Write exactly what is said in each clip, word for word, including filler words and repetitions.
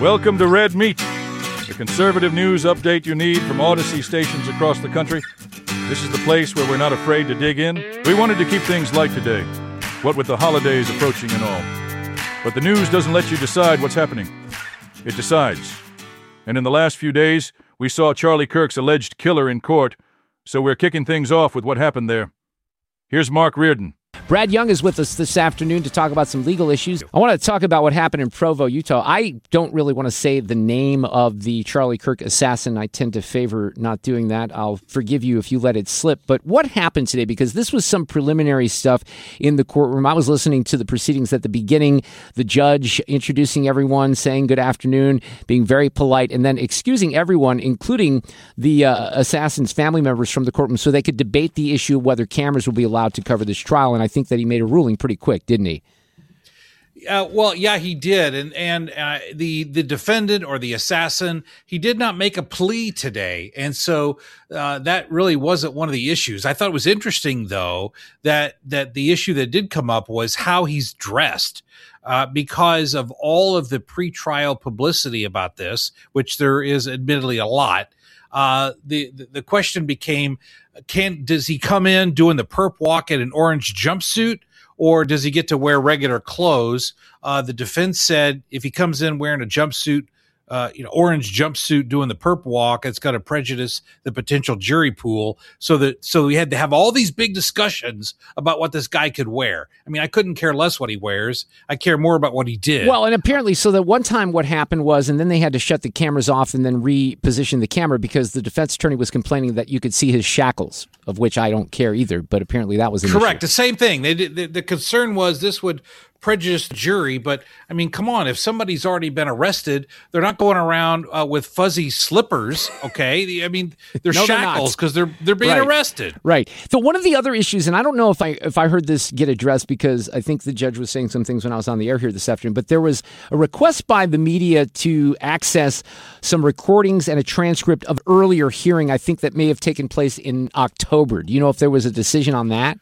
Welcome to Red Meat, the conservative news update you need from Odyssey stations across the country. This is the place where we're not afraid to dig in. We wanted to keep things light today, what with the holidays approaching and all. But the news doesn't let you decide what's happening. It decides. And in the last few days, we saw Charlie Kirk's alleged killer in court, so we're kicking things off with what happened there. Here's Mark Reardon. Brad Young is with us this afternoon to talk about some legal issues. I want to talk about what happened in Provo, Utah. I don't really want to say the name of the Charlie Kirk assassin. I tend to favor not doing that. I'll forgive you if you let it slip. But what happened today? Because this was some preliminary stuff in the courtroom. I was listening to the proceedings at the beginning, the judge introducing everyone, saying good afternoon, being very polite, and then excusing everyone, including the uh, assassin's family members from the courtroom, so they could debate the issue of whether cameras will be allowed to cover this trial. And I think that he made a ruling pretty quick, didn't he? Uh, well, yeah, he did. And and uh, the the defendant or the assassin, he did not make a plea today. And so uh, that really wasn't one of the issues. I thought it was interesting, though, that that the issue that did come up was how he's dressed. Uh, because of all of the pretrial publicity about this, which there is admittedly a lot, uh, the, the the question became, can does he come in doing the perp walk in an orange jumpsuit, or does he get to wear regular clothes? Uh, the defense said if he comes in wearing a jumpsuit, uh, you know, orange jumpsuit doing the perp walk, it's going to prejudice the potential jury pool. So that so we had to have all these big discussions about what this guy could wear. I mean, I couldn't care less what he wears. I care more about what he did. Well, and apparently, so that one time what happened was, and then they had to shut the cameras off and then reposition the camera because the defense attorney was complaining that you could see his shackles, of which I don't care either. But apparently, that was an correct. issue. The same thing. They did, the, the concern was this would prejudice the jury, but I mean, come on, if somebody's already been arrested, they're not going around uh, with fuzzy slippers, okay? I mean, they're no, shackles because they're, they're they're being right. arrested. Right. So one of the other issues, and I don't know if I if I heard this get addressed because I think the judge was saying some things when I was on the air here this afternoon, but there was a request by the media to access some recordings and a transcript of earlier hearing, I think that may have taken place in October. Do you know if there was a decision on that?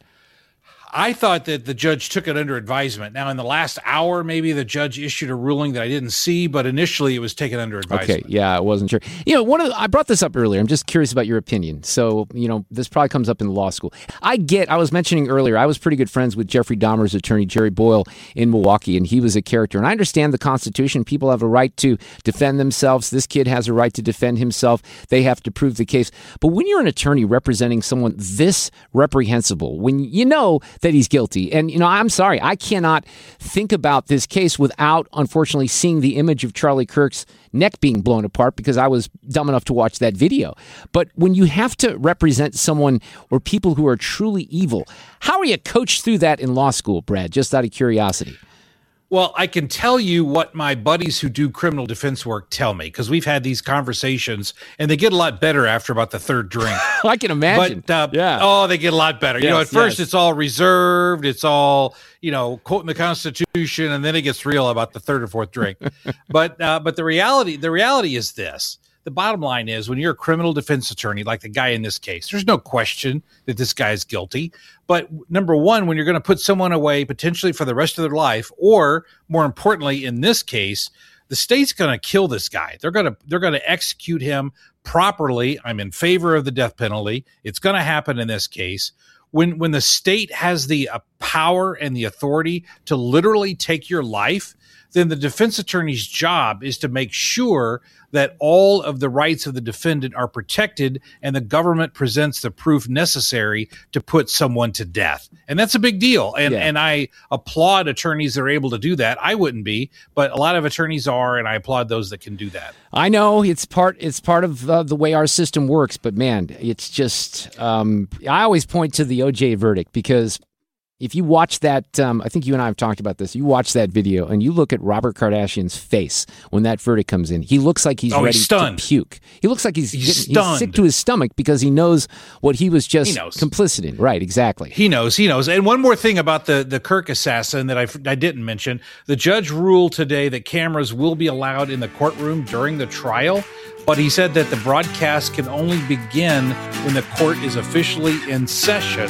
I thought that the judge took it under advisement. Now, in the last hour, maybe the judge issued a ruling that I didn't see, but initially it was taken under advisement. Okay, yeah, I wasn't sure. You know, one of the, I brought this up earlier. I'm just curious about your opinion. So, you know, this probably comes up in law school. I get, I was mentioning earlier, I was pretty good friends with Jeffrey Dahmer's attorney, Jerry Boyle, in Milwaukee, and he was a character. And I understand the Constitution. People have a right to defend themselves. This kid has a right to defend himself. They have to prove the case. But when you're an attorney representing someone this reprehensible, when you know that he's guilty. And, you know, I'm sorry, I cannot think about this case without, unfortunately, seeing the image of Charlie Kirk's neck being blown apart because I was dumb enough to watch that video. But when you have to represent someone or people who are truly evil, how are you coached through that in law school, Brad? Just out of curiosity. Well, I can tell you what my buddies who do criminal defense work tell me, because we've had these conversations, and they get a lot better after about the third drink. I can imagine. But, uh, yeah. Oh, they get a lot better. Yes, you know, at first yes. it's all reserved. It's all, you know, quoting the Constitution, and then it gets real about the third or fourth drink. but uh, but the reality, the reality is this. The bottom line is when you're a criminal defense attorney, like the guy in this case, there's no question that this guy is guilty. But number one, when you're going to put someone away potentially for the rest of their life, or more importantly, in this case, the state's going to kill this guy. They're going to they're going to execute him properly. I'm in favor of the death penalty. It's going to happen in this case. When when the state has the uh, power and the authority to literally take your life, then the defense attorney's job is to make sure that all of the rights of the defendant are protected and the government presents the proof necessary to put someone to death. And that's a big deal. And Yeah. and I applaud attorneys that are able to do that. I wouldn't be, but a lot of attorneys are, and I applaud those that can do that. I know it's part it's part of uh, the way our system works, but man, it's just um, I always point to the O J verdict because if you watch that, um, I think you and I have talked about this. You watch that video and you look at Robert Kardashian's face when that verdict comes in. He looks like he's Oh, ready he's stunned. to puke. He looks like he's, He's getting, stunned. he's sick to his stomach because he knows what he was just He knows. complicit in. Right, exactly. He knows, he knows. And one more thing about the, the Kirk assassin that I, I didn't mention. The judge ruled today that cameras will be allowed in the courtroom during the trial, but he said that the broadcast can only begin when the court is officially in session.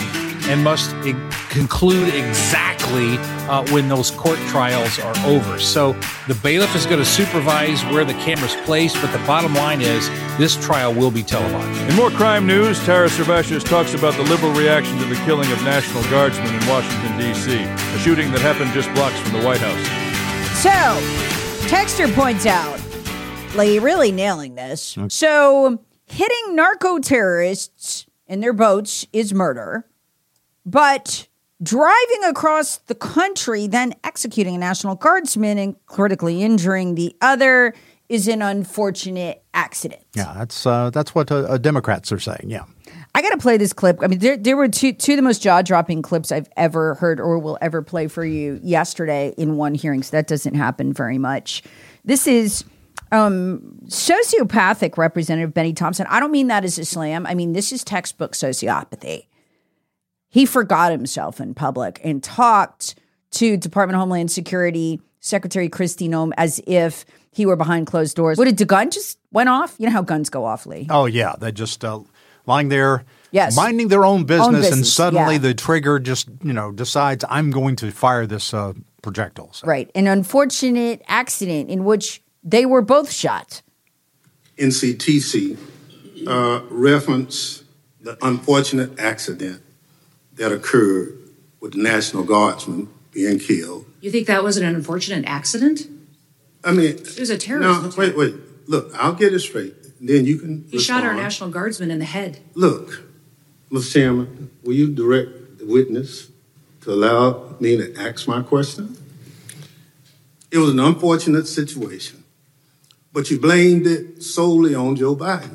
and must e- conclude exactly uh, when those court trials are over. So the bailiff is going to supervise where the camera's placed, but the bottom line is this trial will be televised. In more crime news, Tara Servatius talks about the liberal reaction to the killing of National Guardsmen in Washington, D C, a shooting that happened just blocks from the White House. So, Texter points out, like, really nailing this. So, hitting narco-terrorists in their boats is murder, but driving across the country, then executing a National Guardsman and critically injuring the other is an unfortunate accident. Yeah, that's uh, that's what uh, Democrats are saying, yeah. I got to play this clip. I mean, there, there were two, two of the most jaw-dropping clips I've ever heard or will ever play for you yesterday in one hearing, so that doesn't happen very much. This is um, sociopathic Representative Benny Thompson. I don't mean that as a slam. I mean, this is textbook sociopathy. He forgot himself in public and talked to Department of Homeland Security Secretary Kristi Noem as if he were behind closed doors. What, did the gun just went off? You know how guns go off, Lee. Oh, yeah. They just uh, lying there, yes. minding their own business, own business and suddenly yeah. the trigger just, you know, decides I'm going to fire this uh, projectile. So. Right. An unfortunate accident in which they were both shot. N C T C uh, referenced the unfortunate accident that occurred with the National Guardsman being killed. You think that was an unfortunate accident? I mean, it was a terrorist no, attack. wait, wait. Look, I'll get it straight. Then you can He respond. shot our National Guardsman in the head. Look, Mister Chairman, will you direct the witness to allow me to ask my question? It was an unfortunate situation, but you blamed it solely on Joe Biden.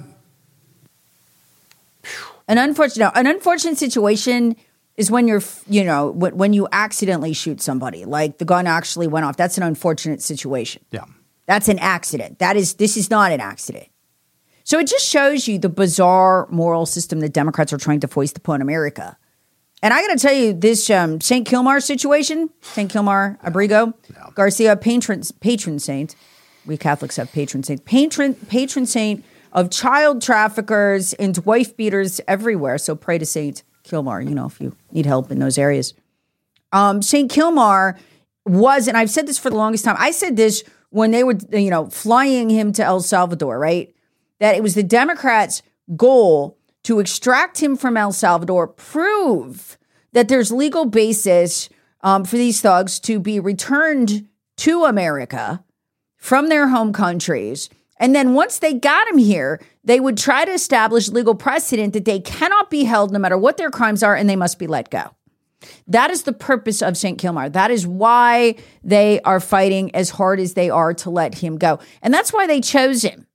An unfortunate, an unfortunate situation is when you're, you know, when you accidentally shoot somebody, like the gun actually went off. That's an unfortunate situation. Yeah. That's an accident. That is, this is not an accident. So it just shows you the bizarre moral system that Democrats are trying to foist upon America. And I got to tell you, this um, Saint Kilmar situation, Saint Kilmar Abrigo, yeah. Garcia, patron, patron saint. We Catholics have patron saint. Patron, patron saint of child traffickers and wife beaters everywhere. So pray to Saint Kilmar, you know, if you need help in those areas. Um, Saint Kilmar was, and I've said this for the longest time, I said this when they were, you know, flying him to El Salvador, right? That it was the Democrats' goal to extract him from El Salvador, prove that there's legal basis um, for these thugs to be returned to America from their home countries. And then once they got him here, they would try to establish legal precedent that they cannot be held no matter what their crimes are, and they must be let go. That is the purpose of Saint Kilmar. That is why they are fighting as hard as they are to let him go. And that's why they chose him,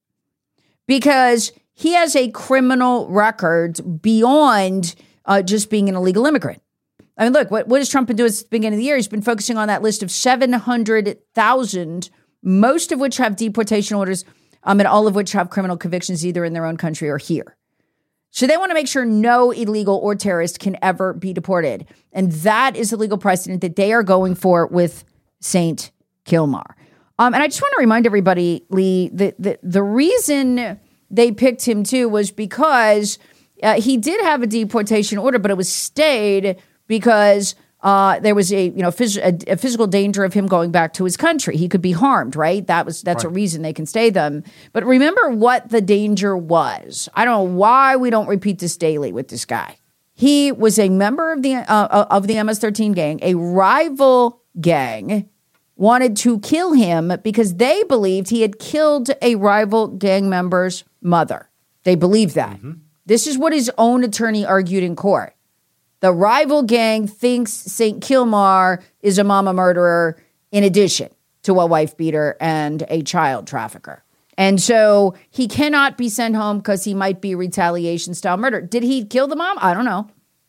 because he has a criminal record beyond uh, just being an illegal immigrant. I mean, look, what, what has Trump been doing since the beginning of the year? He's been focusing on that list of seven hundred thousand, most of which have deportation orders, um, and all of which have criminal convictions either in their own country or here. So they want to make sure no illegal or terrorist can ever be deported. And that is the legal precedent that they are going for with Saint Kilmar. Um, and I just want to remind everybody, Lee, that the, the reason they picked him too was because uh, he did have a deportation order, but it was stayed because uh, there was a you know phys- a, a physical danger of him going back to his country. He could be harmed, right? That was that's right. A reason they can stay them. But remember what the danger was. I don't know why we don't repeat this daily with this guy. He was a member of the uh, of the M S thirteen gang, a rival gang. Wanted to kill him because they believed he had killed a rival gang member's mother. They believed that. Mm-hmm. This is what his own attorney argued in court. The rival gang thinks Saint Kilmar is a mama murderer in addition to a wife beater and a child trafficker. And so he cannot be sent home because he might be retaliation style murder. Did he kill the mom? I don't know.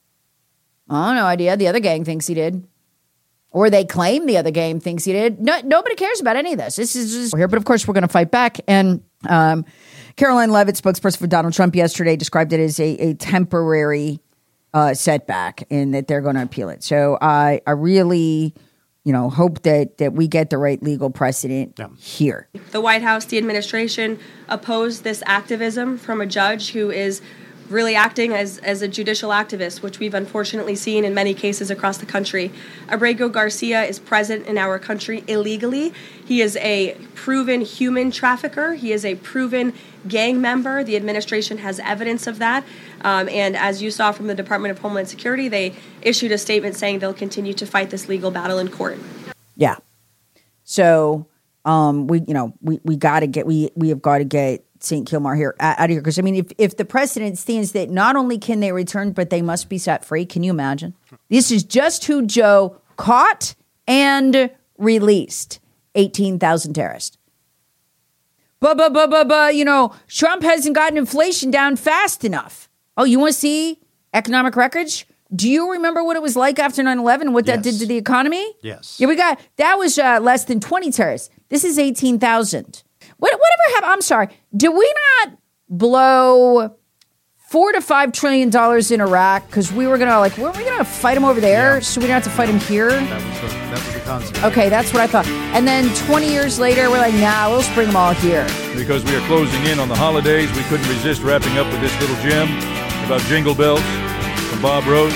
I have no idea. The other gang thinks he did. Or they claim the other gang thinks he did. No, nobody cares about any of this. This is just here. But of course, we're going to fight back. And um, Caroline Leavitt, spokesperson for Donald Trump, yesterday described it as a, a temporary uh, setback and that they're going to appeal it. So I, I really, you know, hope that that we get the right legal precedent yeah. here. The White House, the administration opposed this activism from a judge who is really acting as, as a judicial activist, which we've unfortunately seen in many cases across the country. Abrego Garcia is present in our country illegally. He is a proven human trafficker. He is a proven gang member. The administration has evidence of that. Um, and as you saw from the Department of Homeland Security, they issued a statement saying they'll continue to fight this legal battle in court. Yeah. So um, we, you know, we, we got to get, we, we have got to get Saint Kilmar here out of here. Because, I mean, if, if the precedent stands that not only can they return, but they must be set free, can you imagine? This is just who Joe caught and released. eighteen thousand terrorists. But, but, but, but, but, you know, Trump hasn't gotten inflation down fast enough. Oh, you want to see economic wreckage? Do you remember what it was like after nine eleven and what that Yes. did to the economy? Yes. Yeah, we got, that was uh, less than twenty terrorists. This is eighteen thousand. What, whatever happened, I'm sorry, did we not blow four to five trillion dollars in Iraq because we were going to, like, weren't we going to fight them over there Yeah. so we don't have to fight them here? That was the, that was the concept. Okay, that's what I thought. And then twenty years later, we're like, nah, we'll just bring them all here. Because we are closing in on the holidays, we couldn't resist wrapping up with this little gem about Jingle Bells from Bob Rose.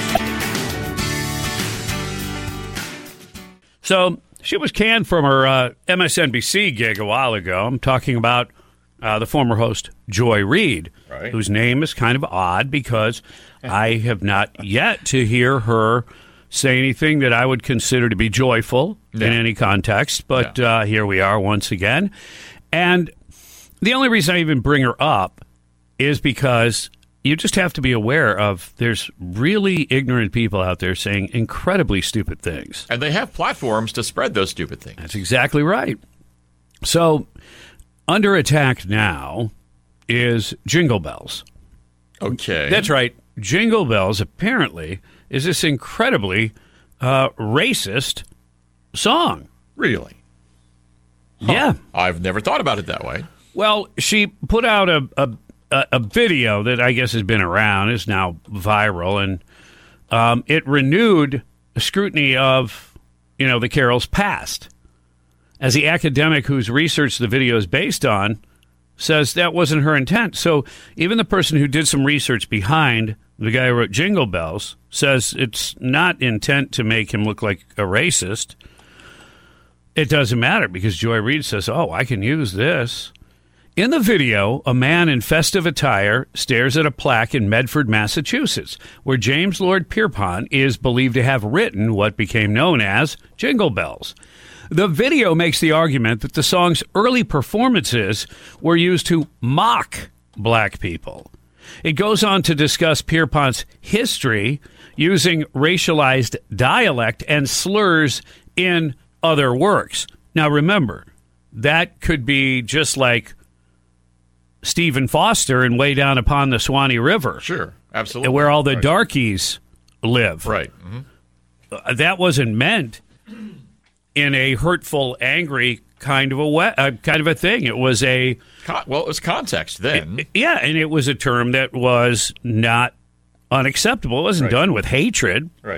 So she was canned from her uh, M S N B C gig a while ago. I'm talking about uh, the former host, Joy Reid, Right. whose name is kind of odd because I have not yet to hear her say anything that I would consider to be joyful Yeah. in any context. But uh, here we are once again. And the only reason I even bring her up is because you just have to be aware of there's really ignorant people out there saying incredibly stupid things. And they have platforms to spread those stupid things. That's exactly right. So, under attack now is Jingle Bells. Okay. That's right. Jingle Bells apparently is this incredibly uh, racist song. Really? Yeah. I've never thought about it that way. Well, she put out a, a a a video that I guess has been around, is now viral, and um, it renewed scrutiny of, you know, the carol's past. As the academic whose research the video is based on says that wasn't her intent. So even the person who did some research behind the guy who wrote Jingle Bells says it's not intent to make him look like a racist. It doesn't matter because Joy Reid says, oh, I can use this. In the video, a man in festive attire stares at a plaque in Medford, Massachusetts, where James Lord Pierpont is believed to have written what became known as Jingle Bells. The video makes the argument that the song's early performances were used to mock black people. It goes on to discuss Pierpont's history using racialized dialect and slurs in other works. Now, remember, that could be just like Stephen Foster and Way Down Upon the Swanee River. Sure, absolutely. Where all the Right. darkies live. Right. Mm-hmm. Uh, that wasn't meant in a hurtful, angry kind of a way, uh, kind of a thing. It was a Con- well, it was context then. it- yeah, and it was a term that was not unacceptable. It wasn't Right. done with hatred. Right.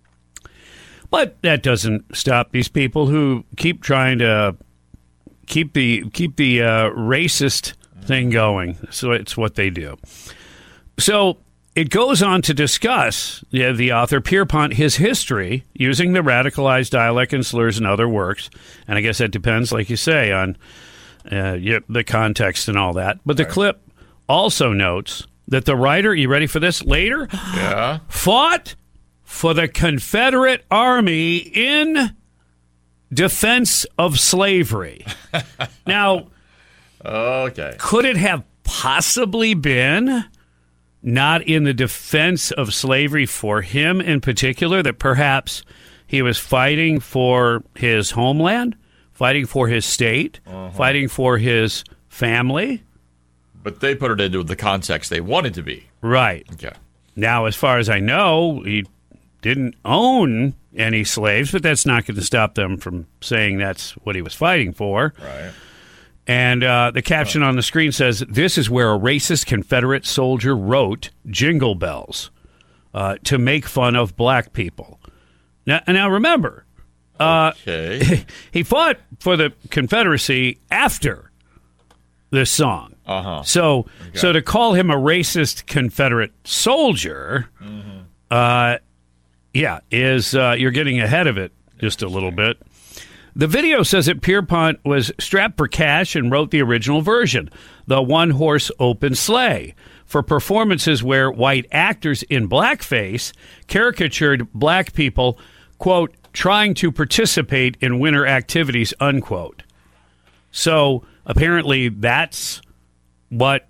But that doesn't stop these people who keep trying to keep the keep the uh, racist thing going. So it's what they do. So it goes on to discuss, yeah, the author Pierpont, his history using the radicalized dialect and slurs in other works. And I guess that depends, like you say, on uh, yeah, the context and all that. But the Right. clip also notes that the writer, you ready for this, later Yeah. fought for the Confederate Army in defense of slavery. Now, Okay. could it have possibly been not in the defense of slavery for him in particular, that perhaps he was fighting for his homeland, fighting for his state, fighting for his family? But they put it into the context they wanted to be. Right. Okay. Now, as far as I know, he didn't own any slaves, but that's not going to stop them from saying that's what he was fighting for. Right. And uh, the caption on the screen says, "This is where a racist Confederate soldier wrote Jingle Bells uh, to make fun of black people." Now, now remember, uh, Okay. he fought for the Confederacy after this song. Uh-huh. So, Okay. so to call him a racist Confederate soldier, Mm-hmm. uh, yeah, is uh, you're getting ahead of it just a little bit. The video says that Pierpont was strapped for cash and wrote the original version, the one-horse open sleigh, for performances where white actors in blackface caricatured black people, quote, trying to participate in winter activities, unquote. So apparently that's what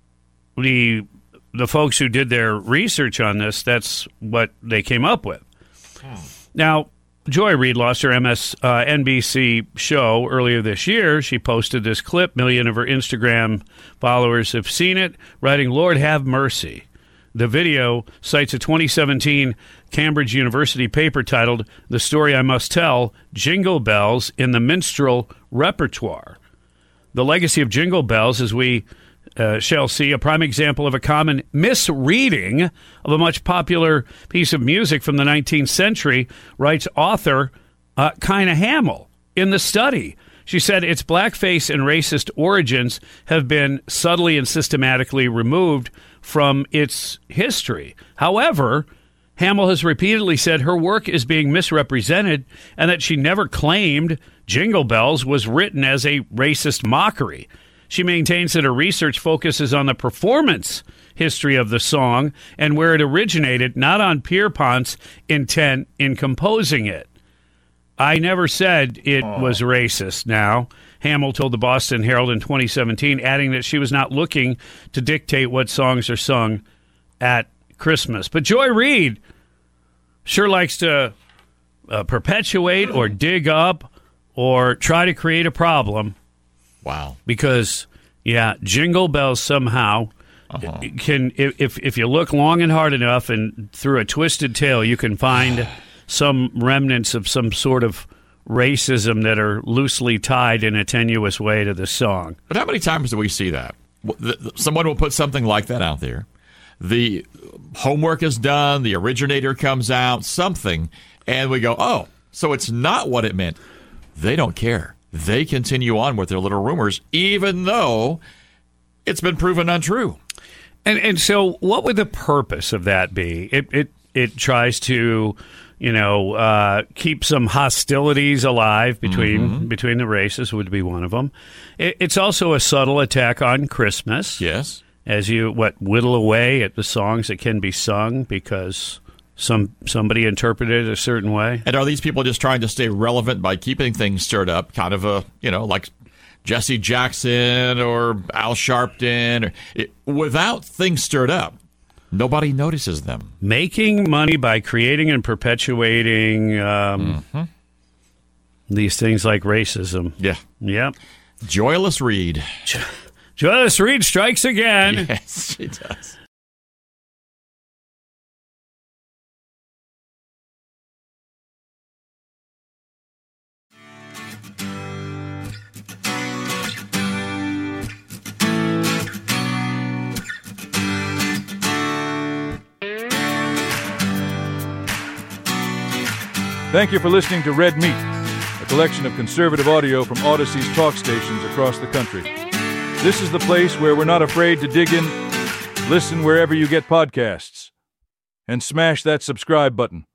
the the folks who did their research on this, that's what they came up with. Hmm. Now, Joy Reid lost her M S N B C show earlier this year. She posted this clip. Million of her Instagram followers have seen it, writing, "Lord have mercy." The video cites a twenty seventeen Cambridge University paper titled "The Story I Must Tell, Jingle Bells in the Minstrel Repertoire." The legacy of Jingle Bells, as we uh, shall see, a prime example of a common misreading of a much popular piece of music from the nineteenth century, writes author uh, Kina Hamill in the study. She said its blackface and racist origins have been subtly and systematically removed from its history. However, Hamill has repeatedly said her work is being misrepresented and that she never claimed Jingle Bells was written as a racist mockery. She maintains that her research focuses on the performance history of the song and where it originated, not on Pierpont's intent in composing it. I never said it oh. was racist now, Hamill told the Boston Herald in twenty seventeen, adding that she was not looking to dictate what songs are sung at Christmas. But Joy Reid sure likes to uh, perpetuate or dig up or try to create a problem. Wow. Because, yeah, Jingle Bells somehow uh-huh. can, if if you look long and hard enough and through a twisted tale, you can find some remnants of some sort of racism that are loosely tied in a tenuous way to the song. But how many times do we see that? Someone will put something like that out there. The homework is done, the originator comes out, something, and we go, oh, so it's not what it meant. They don't care. They continue on with their little rumors, even though it's been proven untrue. And and so what would the purpose of that be? It it, it tries to, you know, uh, keep some hostilities alive between mm-hmm. between the races would be one of them. It, it's also a subtle attack on Christmas. Yes. As you, what, whittle away at the songs that can be sung because some somebody interpreted it a certain way. And are these people just trying to stay relevant by keeping things stirred up, kind of a, you know, like Jesse Jackson or Al Sharpton, or, it, without things stirred up? Nobody notices them. Making money by creating and perpetuating um, mm-hmm. these things like racism. Yeah. Yep. Joyless Reid. Jo- Joyless Reid strikes again. Yes, she does. Thank you for listening to Red Meat, a collection of conservative audio from Odyssey's talk stations across the country. This is the place where we're not afraid to dig in. Listen wherever you get podcasts. And smash that subscribe button.